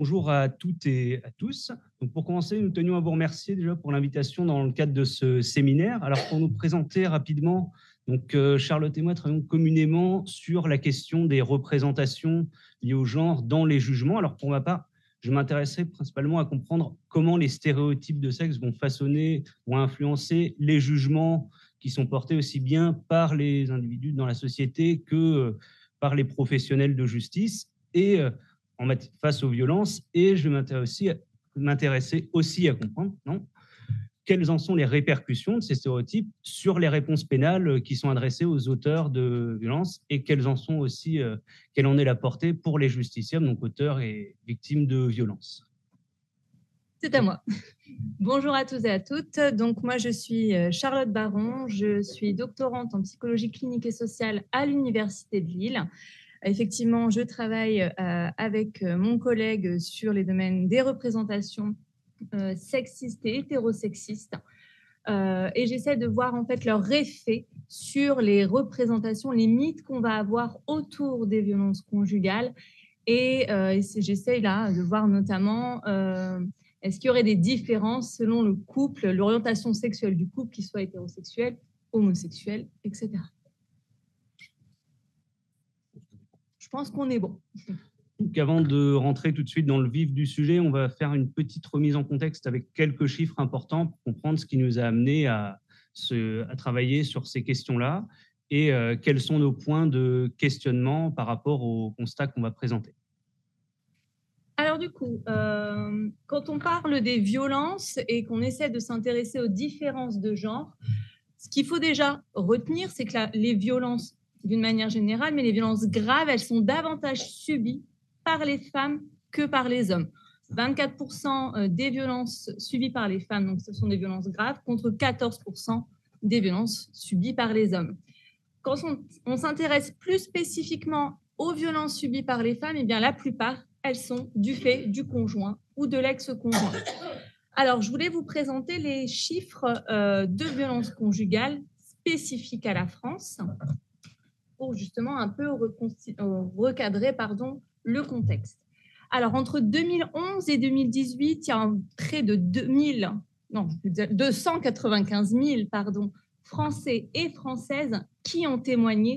Bonjour à toutes et à tous. Donc pour commencer, nous tenions à vous remercier déjà pour l'invitation dans le cadre de ce séminaire. Alors pour nous présenter rapidement, Charlotte et moi travaillons communément sur la question des représentations liées au genre dans les jugements. Alors pour ma part, je m'intéresserai principalement à comprendre comment les stéréotypes de sexe vont façonner ou influencer les jugements qui sont portés aussi bien par les individus dans la société que par les professionnels de justice et face aux violences. Et je vais m'intéresser aussi à comprendre quelles en sont les répercussions de ces stéréotypes sur les réponses pénales qui sont adressées aux auteurs de violences et quelle en est la portée pour les justiciables, donc auteurs et victimes de violences. C'est à moi. Bonjour à tous et à toutes. Donc, moi, je suis Charlotte Baron. Je suis doctorante en psychologie clinique et sociale à l'Université de Lille. Effectivement, je travaille avec mon collègue sur les domaines des représentations sexistes et hétérosexistes. Et j'essaie de voir en fait leur effet sur les représentations, les mythes qu'on va avoir autour des violences conjugales. Et j'essaie là de voir notamment est-ce qu'il y aurait des différences selon le couple, l'orientation sexuelle du couple, qu'il soit hétérosexuel, homosexuel, etc. Je pense qu'on est bon. Donc, avant de rentrer tout de suite dans le vif du sujet, on va faire une petite remise en contexte avec quelques chiffres importants pour comprendre ce qui nous a amené à travailler sur ces questions-là et quels sont nos points de questionnement par rapport au constat qu'on va présenter. Alors du coup, quand on parle des violences et qu'on essaie de s'intéresser aux différences de genre, ce qu'il faut déjà retenir, c'est que les violences, d'une manière générale, mais les violences graves, elles sont davantage subies par les femmes que par les hommes. 24% des violences subies par les femmes, donc ce sont des violences graves, contre 14% des violences subies par les hommes. Quand on s'intéresse plus spécifiquement aux violences subies par les femmes, eh bien la plupart, elles sont du fait du conjoint ou de l'ex-conjoint. Alors, je voulais vous présenter les chiffres de violences conjugales spécifiques à la France pour justement un peu recadrer le contexte. Alors, entre 2011 et 2018, il y a près de 295 000 Français et Françaises qui ont témoigné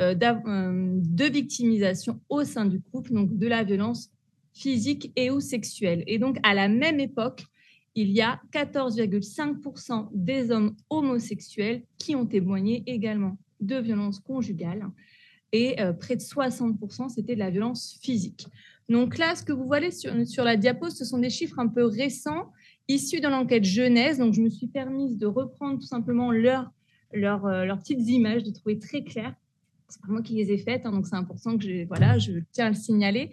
de victimisation au sein du couple, donc de la violence physique et ou sexuelle. Et donc, à la même époque, il y a 14,5% des hommes homosexuels qui ont témoigné également de violences conjugales et près de 60%, c'était de la violence physique. Donc là, ce que vous voyez sur la diapo, ce sont des chiffres un peu récents issus de l'enquête Genèse. Donc, je me suis permise de reprendre tout simplement leurs petites images, de trouver très claires. C'est pas moi qui les ai faites, donc c'est important que je tiens à le signaler.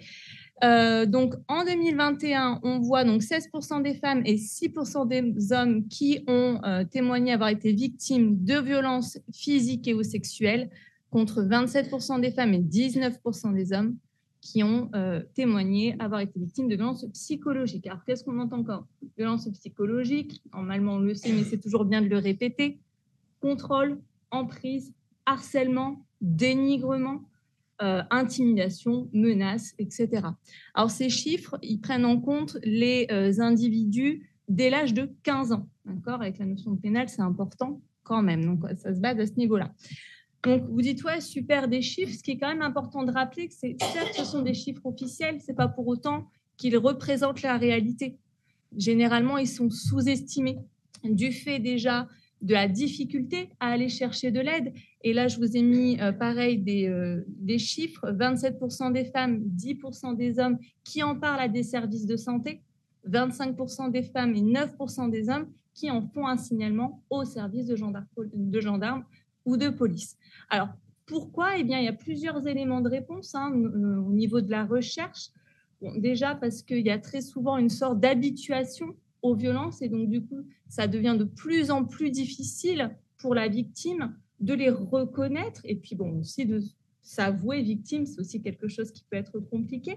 Donc, en 2021, on voit donc 16% des femmes et 6% des hommes qui ont témoigné avoir été victimes de violences physiques et ou sexuelles, contre 27% des femmes et 19% des hommes qui ont témoigné avoir été victimes de violences psychologiques. Alors, qu'est-ce qu'on entend comme violence psychologique? Normalement, on le sait, mais c'est toujours bien de le répéter. Contrôle, emprise, harcèlement, dénigrement, intimidation, menaces, etc. Alors, ces chiffres, ils prennent en compte les individus dès l'âge de 15 ans. D'accord? Avec la notion de pénale, c'est important quand même. Donc, ça se base à ce niveau-là. Donc, vous dites, ouais, super, des chiffres. Ce qui est quand même important de rappeler, que certes, ce sont des chiffres officiels, ce n'est pas pour autant qu'ils représentent la réalité. Généralement, ils sont sous-estimés du fait déjà de la difficulté à aller chercher de l'aide. Et là, je vous ai mis pareil des chiffres, 27% des femmes, 10% des hommes qui en parlent à des services de santé, 25% des femmes et 9% des hommes qui en font un signalement au service de gendarmes ou de police. Alors, pourquoi? Eh bien, il y a plusieurs éléments de réponse au niveau de la recherche. Bon, déjà parce qu'il y a très souvent une sorte d'habituation aux violences et donc du coup, ça devient de plus en plus difficile pour la victime de les reconnaître et puis bon, aussi de s'avouer victime, c'est aussi quelque chose qui peut être compliqué.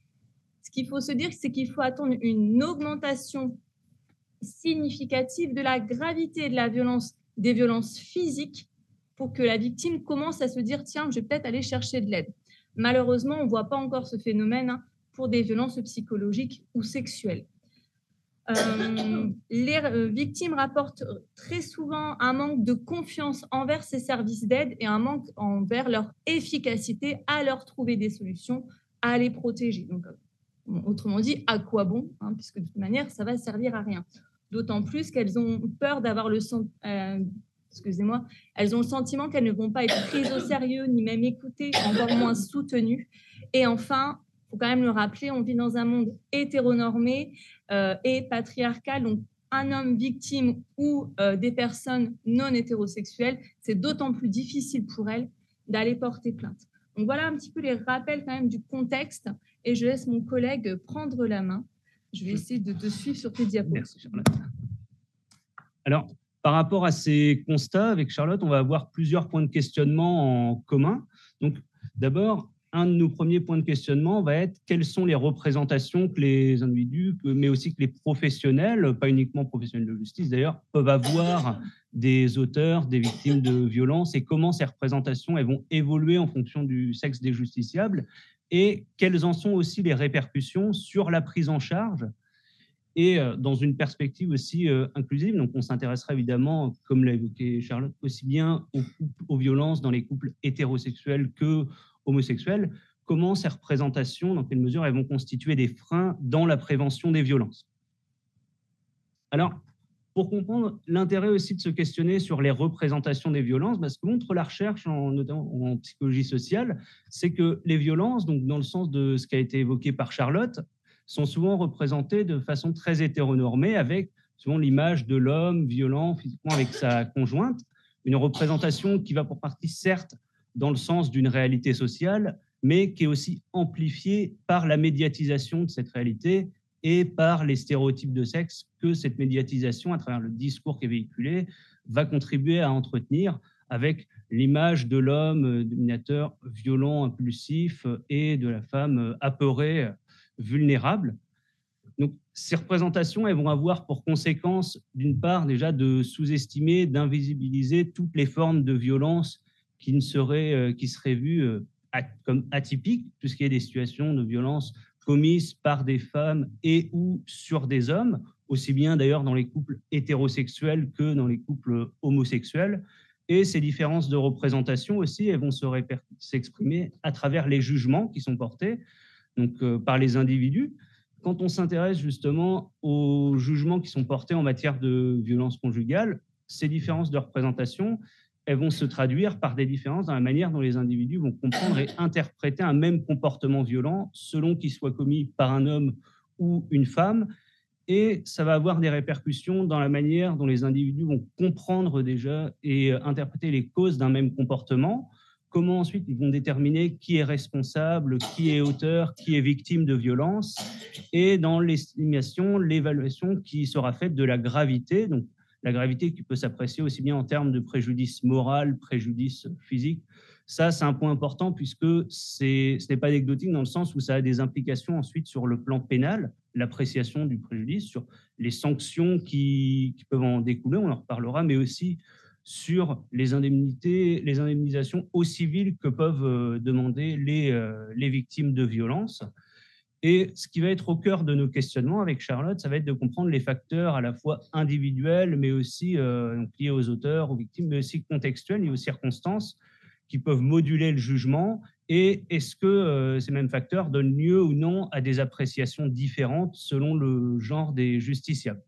Ce qu'il faut se dire, c'est qu'il faut attendre une augmentation significative de la gravité de la violence, des violences physiques pour que la victime commence à se dire « tiens, je vais peut-être aller chercher de l'aide ». Malheureusement, on ne voit pas encore ce phénomène pour des violences psychologiques ou sexuelles. Les victimes rapportent très souvent un manque de confiance envers ces services d'aide et un manque envers leur efficacité à leur trouver des solutions, à les protéger. Donc, autrement dit, à quoi bon, hein, puisque de toute manière, ça va servir à rien. D'autant plus qu'elles ont peur d'avoir elles ont le sentiment qu'elles ne vont pas être prises au sérieux, ni même écoutées, encore moins soutenues. Et enfin, il faut quand même le rappeler, on vit dans un monde hétéronormé et patriarcal. Donc, un homme victime ou des personnes non hétérosexuelles, c'est d'autant plus difficile pour elles d'aller porter plainte. Donc, voilà un petit peu les rappels quand même du contexte. Et je laisse mon collègue prendre la main. Je vais essayer de te suivre sur tes diapos. Merci, Charlotte. Alors, par rapport à ces constats, avec Charlotte, on va avoir plusieurs points de questionnement en commun. Donc, d'abord, un de nos premiers points de questionnement va être quelles sont les représentations que les individus, mais aussi que les professionnels, pas uniquement professionnels de justice d'ailleurs, peuvent avoir des auteurs, des victimes de violences et comment ces représentations elles vont évoluer en fonction du sexe des justiciables et quelles en sont aussi les répercussions sur la prise en charge et dans une perspective aussi inclusive. Donc, on s'intéressera évidemment, comme l'a évoqué Charlotte, aussi bien aux violences dans les couples hétérosexuels que homosexuels. Comment ces représentations, dans quelle mesure elles vont constituer des freins dans la prévention des violences. Alors, pour comprendre l'intérêt aussi de se questionner sur les représentations des violences, ce que montre la recherche, notamment en psychologie sociale, c'est que les violences, donc dans le sens de ce qui a été évoqué par Charlotte, sont souvent représentées de façon très hétéronormée, avec souvent l'image de l'homme violent physiquement avec sa conjointe, une représentation qui va pour partie, certes, dans le sens d'une réalité sociale, mais qui est aussi amplifiée par la médiatisation de cette réalité et par les stéréotypes de sexe que cette médiatisation, à travers le discours qui est véhiculé, va contribuer à entretenir avec l'image de l'homme dominateur, violent, impulsif et de la femme apeurée, vulnérable. Donc, ces représentations, elles vont avoir pour conséquence, d'une part, déjà de sous-estimer, d'invisibiliser toutes les formes de violence qui seraient vues comme atypiques, tout ce qui est des situations de violence commises par des femmes et ou sur des hommes, aussi bien d'ailleurs dans les couples hétérosexuels que dans les couples homosexuels. Et ces différences de représentation aussi, elles vont s'exprimer à travers les jugements qui sont portés donc, par les individus. Quand on s'intéresse justement aux jugements qui sont portés en matière de violence conjugale, ces différences de représentation, elles vont se traduire par des différences dans la manière dont les individus vont comprendre et interpréter un même comportement violent selon qu'il soit commis par un homme ou une femme. Et ça va avoir des répercussions dans la manière dont les individus vont comprendre déjà et interpréter les causes d'un même comportement. Comment ensuite ils vont déterminer qui est responsable, qui est auteur, qui est victime de violence, et dans l'estimation, l'évaluation qui sera faite de la gravité, donc la gravité qui peut s'apprécier aussi bien en termes de préjudice moral, préjudice physique. Ça, c'est un point important puisque ce n'est pas anecdotique dans le sens où ça a des implications ensuite sur le plan pénal, l'appréciation du préjudice, sur les sanctions qui peuvent en découler, on en reparlera, mais aussi sur les indemnisations au civil que peuvent demander les victimes de violences. Et ce qui va être au cœur de nos questionnements avec Charlotte, ça va être de comprendre les facteurs à la fois individuels, mais aussi liés aux auteurs, aux victimes, mais aussi contextuels et aux circonstances qui peuvent moduler le jugement. Et est-ce que ces mêmes facteurs donnent lieu ou non à des appréciations différentes selon le genre des justiciables.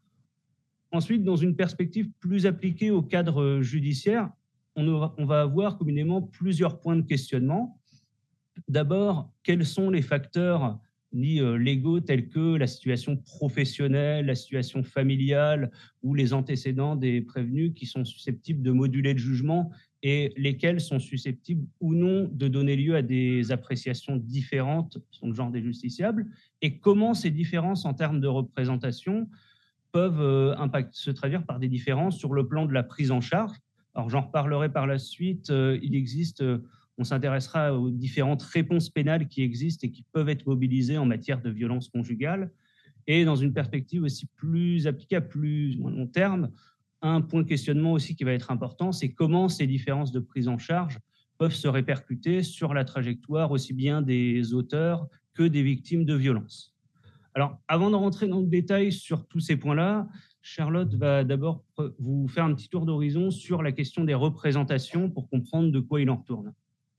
Ensuite, dans une perspective plus appliquée au cadre judiciaire, on va avoir communément plusieurs points de questionnement. D'abord, quels sont les facteurs dits légaux tels que la situation professionnelle, la situation familiale ou les antécédents des prévenus qui sont susceptibles de moduler le jugement et lesquels sont susceptibles ou non de donner lieu à des appréciations différentes sur le genre des justiciables, et comment ces différences en termes de représentation peuvent se traduire par des différences sur le plan de la prise en charge. Alors, j'en reparlerai par la suite. Il existe, on s'intéressera aux différentes réponses pénales qui existent et qui peuvent être mobilisées en matière de violence conjugale. Et dans une perspective aussi plus appliquée à plus long terme, un point de questionnement aussi qui va être important, c'est comment ces différences de prise en charge peuvent se répercuter sur la trajectoire aussi bien des auteurs que des victimes de violences. Alors, avant de rentrer dans le détail sur tous ces points-là, Charlotte va d'abord vous faire un petit tour d'horizon sur la question des représentations pour comprendre de quoi il en retourne.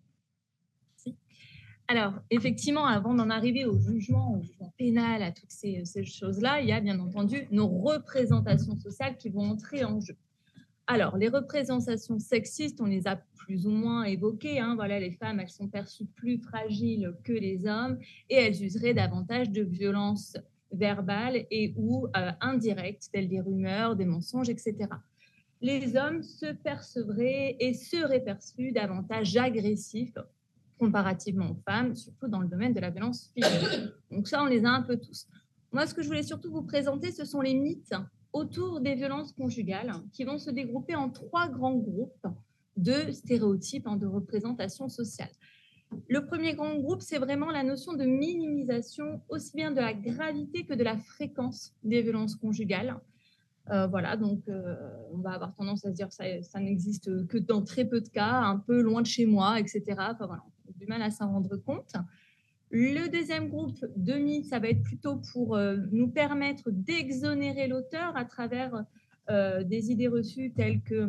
Alors, effectivement, avant d'en arriver au jugement pénal, à toutes ces choses-là, il y a bien entendu nos représentations sociales qui vont entrer en jeu. Alors, les représentations sexistes, on les a plus ou moins évoquées. Voilà, les femmes, elles sont perçues plus fragiles que les hommes et elles useraient davantage de violences verbales et ou indirectes, telles des rumeurs, des mensonges, etc. Les hommes se percevraient et seraient perçus davantage agressifs comparativement aux femmes, surtout dans le domaine de la violence physique. Donc ça, on les a un peu tous. Moi, ce que je voulais surtout vous présenter, ce sont les mythes autour des violences conjugales qui vont se dégrouper en 3 grands groupes de stéréotypes, de représentation sociale. Le premier grand groupe, c'est vraiment la notion de minimisation, aussi bien de la gravité que de la fréquence des violences conjugales. Voilà, donc on va avoir tendance à se dire que ça n'existe que dans très peu de cas, un peu loin de chez moi, etc. Enfin, voilà, on a du mal à s'en rendre compte. Le deuxième groupe de mythes, ça va être plutôt pour nous permettre d'exonérer l'auteur à travers des idées reçues telles que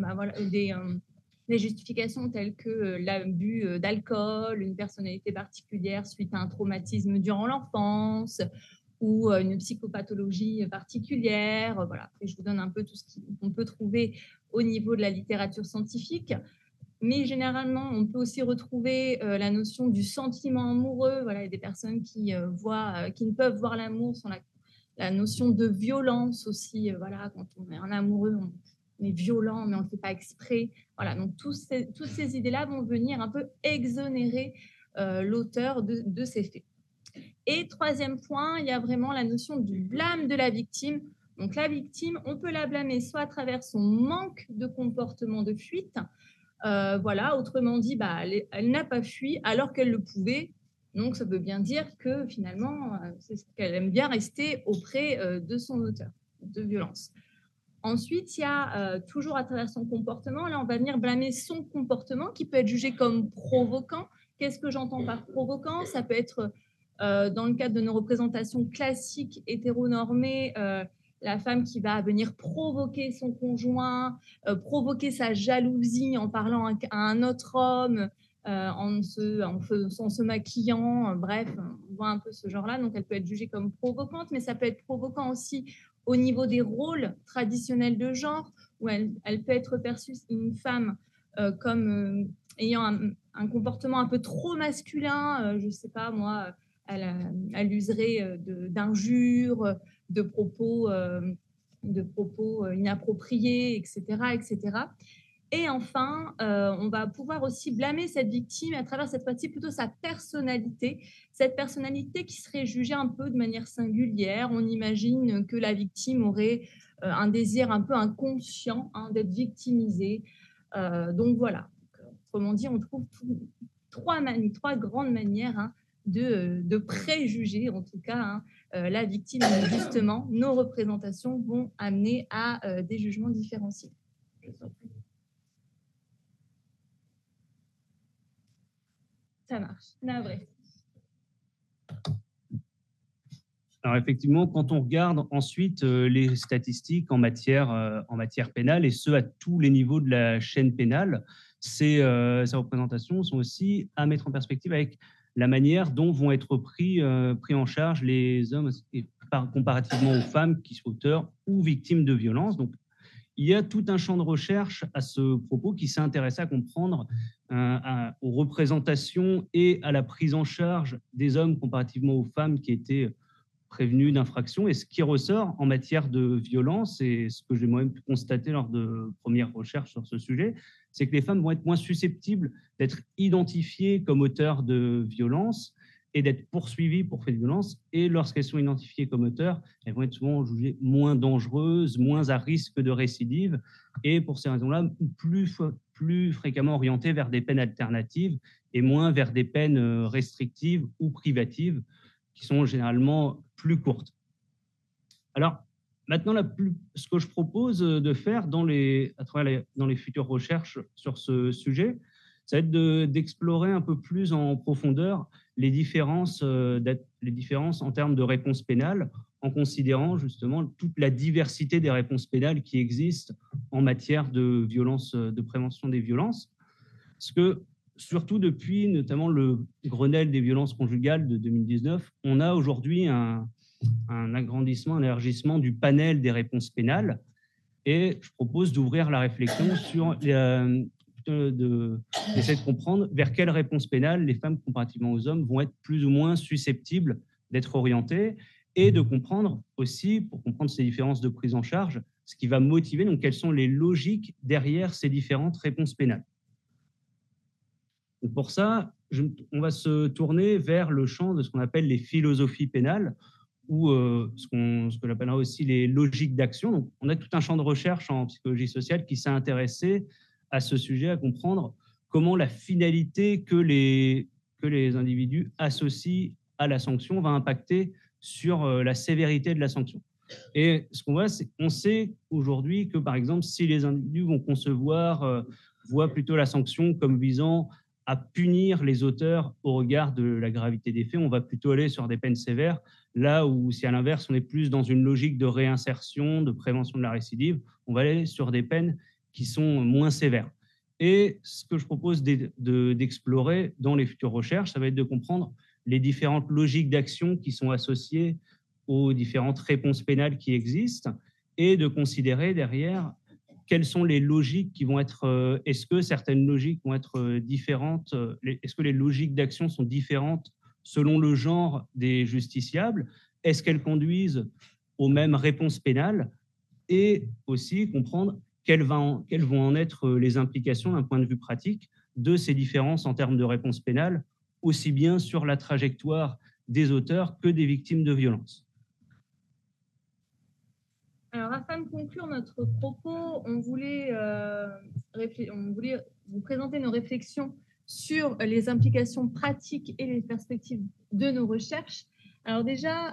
des justifications telles que l'abus d'alcool, une personnalité particulière suite à un traumatisme durant l'enfance, ou une psychopathologie particulière. Voilà. Après, je vous donne un peu tout ce qu'on peut trouver au niveau de la littérature scientifique. Mais généralement, on peut aussi retrouver la notion du sentiment amoureux. Voilà, il y a des personnes qui ne peuvent voir l'amour sans la notion de violence aussi. Voilà, quand on est un amoureux, on est violent, mais on ne le fait pas exprès. Voilà, donc toutes ces idées-là vont venir un peu exonérer l'auteur de ces faits. Et troisième point, il y a vraiment la notion du blâme de la victime. Donc la victime, on peut la blâmer soit à travers son manque de comportement de fuite, voilà, autrement dit, elle n'a pas fui alors qu'elle le pouvait. Donc ça veut bien dire que finalement, c'est ce qu'elle aime bien rester auprès de son auteur de violence. Ensuite, il y a toujours à travers son comportement, là on va venir blâmer son comportement qui peut être jugé comme provoquant. Qu'est-ce que j'entends par provoquant? Ça peut être dans le cadre de nos représentations classiques hétéronormées, la femme qui va venir provoquer son conjoint, provoquer sa jalousie en parlant à un autre homme, en se maquillant, bref, on voit un peu ce genre-là. Donc, elle peut être jugée comme provocante, mais ça peut être provocant aussi au niveau des rôles traditionnels de genre, où elle peut être perçue, une femme, comme ayant un comportement un peu trop masculin, je ne sais pas moi, elle userait d'injures, de propos inappropriés, etc., etc. Et enfin, on va pouvoir aussi blâmer cette victime à travers cette fois-ci plutôt sa personnalité, cette personnalité qui serait jugée un peu de manière singulière. On imagine que la victime aurait un désir un peu inconscient d'être victimisée. Donc voilà. Autrement dit, on trouve trois grandes manières de préjuger, en tout cas, la victime. Et justement, nos représentations vont amener à des jugements différenciés. Ça marche. Navré. Alors effectivement, quand on regarde ensuite les statistiques en matière pénale, et ce à tous les niveaux de la chaîne pénale, ces représentations sont aussi à mettre en perspective avec la manière dont vont être pris en charge les hommes comparativement aux femmes qui sont auteurs ou victimes de violences. Donc, il y a tout un champ de recherche à ce propos qui s'est intéressé à comprendre aux représentations et à la prise en charge des hommes comparativement aux femmes qui étaient prévenus d'infraction. Et ce qui ressort en matière de violence, et ce que j'ai moi-même pu constater lors de premières recherches sur ce sujet, c'est que les femmes vont être moins susceptibles d'être identifiées comme auteurs de violences et d'être poursuivies pour faits de violence. Et lorsqu'elles sont identifiées comme auteurs, elles vont être souvent jugées moins dangereuses, moins à risque de récidive, et pour ces raisons-là, plus fréquemment orientées vers des peines alternatives et moins vers des peines restrictives ou privatives, qui sont généralement plus courtes. Alors, maintenant, ce que je propose de faire dans les futures recherches sur ce sujet, ça va être d'explorer un peu plus en profondeur les différences les différences en termes de réponse pénale, en considérant justement toute la diversité des réponses pénales qui existent en matière de violence, de prévention des violences. Parce que surtout depuis notamment le Grenelle des violences conjugales de 2019, on a aujourd'hui un agrandissement, un élargissement du panel des réponses pénales. Et je propose d'ouvrir la réflexion sur d'essayer de comprendre vers quelle réponse pénale les femmes comparativement aux hommes vont être plus ou moins susceptibles d'être orientées, et de comprendre aussi, pour comprendre ces différences de prise en charge, ce qui va motiver, donc quelles sont les logiques derrière ces différentes réponses pénales. Donc pour ça, on va se tourner vers le champ de ce qu'on appelle les philosophies pénales, ou ce que l'appellera aussi les logiques d'action. Donc, on a tout un champ de recherche en psychologie sociale qui s'est intéressé à ce sujet, à comprendre comment la finalité que les individus associent à la sanction va impacter sur la sévérité de la sanction. Et ce qu'on voit, c'est qu'on sait aujourd'hui que, par exemple, si les individus vont voient plutôt la sanction comme visant à punir les auteurs au regard de la gravité des faits, on va plutôt aller sur des peines sévères, là où si à l'inverse, on est plus dans une logique de réinsertion, de prévention de la récidive, on va aller sur des peines qui sont moins sévères. Et ce que je propose d'explorer dans les futures recherches, ça va être de comprendre les différentes logiques d'action qui sont associées aux différentes réponses pénales qui existent, et de considérer derrière quelles sont les logiques qui vont être, est-ce que certaines logiques vont être différentes, est-ce que les logiques d'action sont différentes selon le genre des justiciables, est-ce qu'elles conduisent aux mêmes réponses pénales, et aussi comprendre quelles vont en être les implications d'un point de vue pratique de ces différences en termes de réponses pénales, aussi bien sur la trajectoire des auteurs que des victimes de violences. Alors, afin de conclure notre propos, on voulait vous présenter nos réflexions sur les implications pratiques et les perspectives de nos recherches. Alors déjà,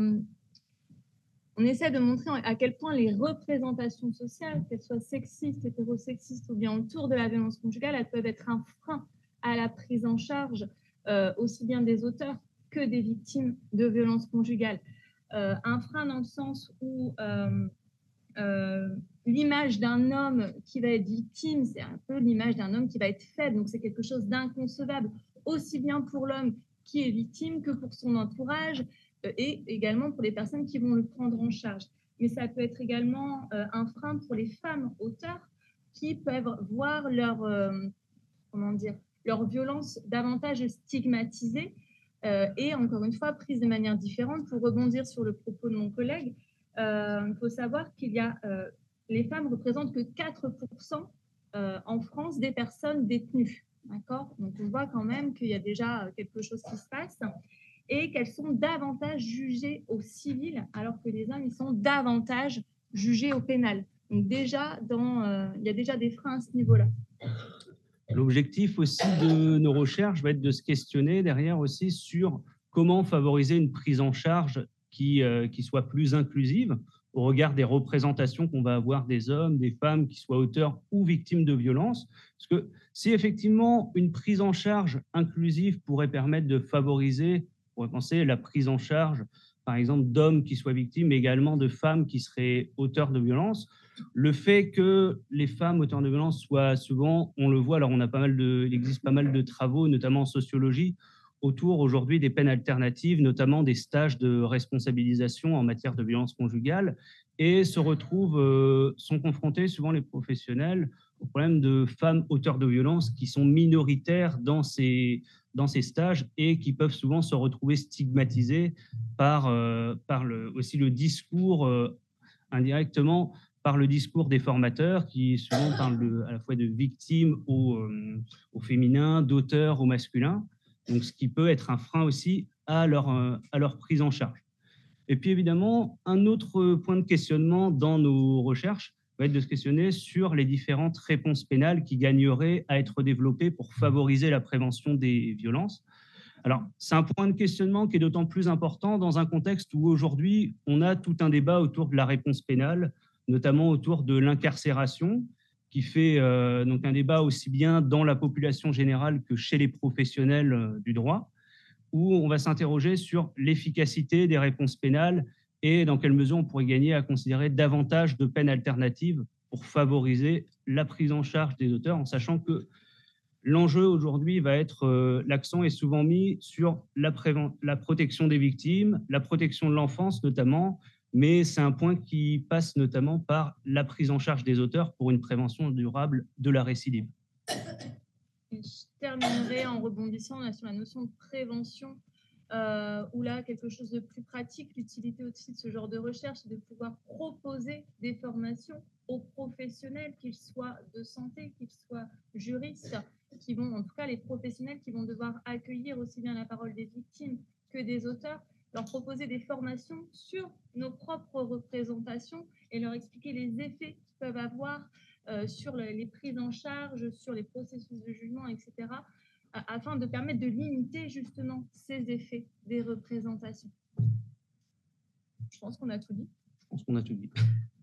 on essaie de montrer à quel point les représentations sociales, qu'elles soient sexistes, hétérosexistes ou bien autour de la violence conjugale, elles peuvent être un frein à la prise en charge aussi bien des auteurs que des victimes de violences conjugales. Un frein dans le sens où l'image d'un homme qui va être victime, c'est un peu l'image d'un homme qui va être faible, donc c'est quelque chose d'inconcevable, aussi bien pour l'homme qui est victime que pour son entourage, et également pour les personnes qui vont le prendre en charge. Mais ça peut être également un frein pour les femmes auteurs qui peuvent voir leur violence davantage stigmatisée, et encore une fois prise de manière différente. Pour rebondir sur le propos de mon collègue, il faut savoir qu'il y a les femmes représentent que 4% en France des personnes détenues, d'accord. Donc on voit quand même qu'il y a déjà quelque chose qui se passe, et qu'elles sont davantage jugées au civil, alors que les hommes ils sont davantage jugés au pénal. Donc déjà il y a déjà des freins à ce niveau-là. L'objectif aussi de nos recherches va être de se questionner derrière aussi sur comment favoriser une prise en charge qui soit plus inclusive au regard des représentations qu'on va avoir des hommes, des femmes, qui soient auteurs ou victimes de violences. Parce que si effectivement une prise en charge inclusive pourrait permettre de favoriser, on pourrait penser, la prise en charge, par exemple, d'hommes qui soient victimes, mais également de femmes qui seraient auteurs de violences, le fait que les femmes auteurs de violences soient souvent, on le voit, alors il existe pas mal de travaux, notamment en sociologie, autour aujourd'hui des peines alternatives, notamment des stages de responsabilisation en matière de violence conjugale, et sont confrontés souvent les professionnels au problème de femmes auteurs de violences qui sont minoritaires dans ces stages, et qui peuvent souvent se retrouver stigmatisées par aussi le discours indirectement, par le discours des formateurs qui souvent parlent à la fois de victimes au féminin, d'auteurs au masculin, donc ce qui peut être un frein aussi à leur prise en charge. Et puis évidemment, un autre point de questionnement dans nos recherches va être de se questionner sur les différentes réponses pénales qui gagneraient à être développées pour favoriser la prévention des violences. Alors, c'est un point de questionnement qui est d'autant plus important dans un contexte où aujourd'hui, on a tout un débat autour de la réponse pénale, notamment autour de l'incarcération, qui fait donc un débat aussi bien dans la population générale que chez les professionnels du droit. où on va s'interroger sur l'efficacité des réponses pénales et dans quelle mesure on pourrait gagner à considérer davantage de peines alternatives pour favoriser la prise en charge des auteurs, en sachant que l'enjeu aujourd'hui va être, l'accent est souvent mis sur la protection des victimes, la protection de l'enfance notamment, mais c'est un point qui passe notamment par la prise en charge des auteurs pour une prévention durable de la récidive. Je terminerai en rebondissant sur la notion de prévention, où là, quelque chose de plus pratique, l'utilité aussi de ce genre de recherche, c'est de pouvoir proposer des formations aux professionnels, qu'ils soient de santé, qu'ils soient juristes, qui vont, en tout cas les professionnels qui vont devoir accueillir aussi bien la parole des victimes que des auteurs, leur proposer des formations sur nos propres représentations et leur expliquer les effets qu'ils peuvent avoir sur les prises en charge, sur les processus de jugement, etc., afin de permettre de limiter justement ces effets des représentations. Je pense qu'on a tout dit. Je pense qu'on a tout dit.